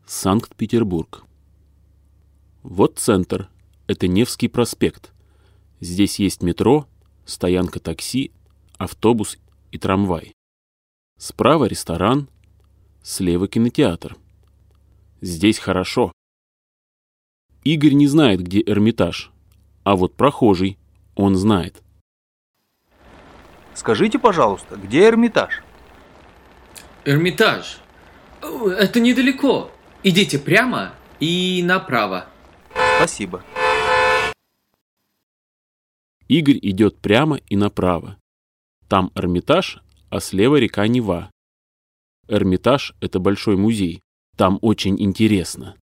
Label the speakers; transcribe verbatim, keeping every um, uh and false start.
Speaker 1: Санкт-Петербург. Вот центр. Это Невский проспект. Здесь есть метро, стоянка такси, автобус и трамвай. Справа ресторан, слева кинотеатр. Здесь хорошо. Игорь не знает, где Эрмитаж, а вот прохожий, он знает.
Speaker 2: Скажите, пожалуйста, где Эрмитаж?
Speaker 3: Эрмитаж? Это недалеко. Идите прямо и направо.
Speaker 2: Спасибо.
Speaker 1: Игорь идет прямо и направо. Там Эрмитаж, а слева река Нева. Эрмитаж — это большой музей. Там очень интересно.